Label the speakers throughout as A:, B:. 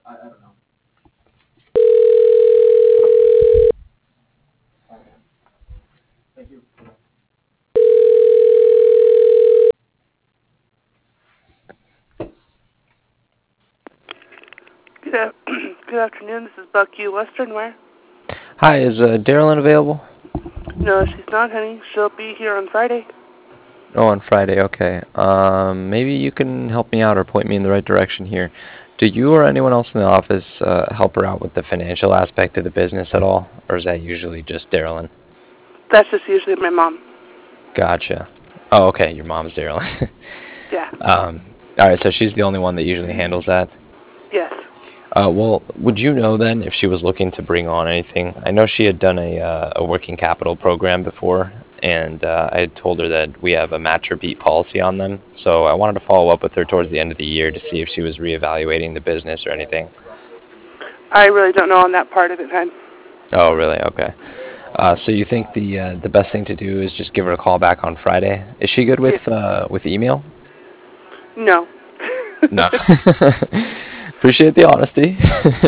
A: Good afternoon. This is Bucky Westernwear.
B: Hi, is Darylyn available?
A: No, she's not, honey. She'll be here on Friday.
B: Oh, on Friday, okay. Maybe you can help me out or point me in the right direction here. Do you or anyone else in the office help her out with the financial aspect of the business at all? Or is that usually just Darylyn?
A: That's just usually my mom.
B: Gotcha. Oh, okay, your mom's Darylyn.
A: Yeah.
B: All right, so she's the only one that usually handles that?
A: Yes.
B: Well, would you know then if she was looking to bring on anything? I know she had done a working capital program before, and I had told her that we have a match or beat policy on them. So I wanted to follow up with her towards the end of the year to see if she was reevaluating the business or anything.
A: I really don't know on that part of it, hon.
B: Oh, really? Okay. So you think the best thing to do is just give her a call back on Friday? Is she good
A: Yeah.
B: with email?
A: No.
B: No. Appreciate the honesty.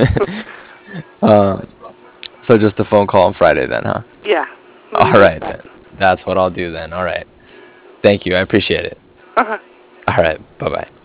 B: So just a phone call on Friday then, huh?
A: Yeah.
B: All
A: Mm-hmm.
B: right then. That's what I'll do then. All right. Thank you. I appreciate it.
A: Uh-huh.
B: All right. Bye-bye.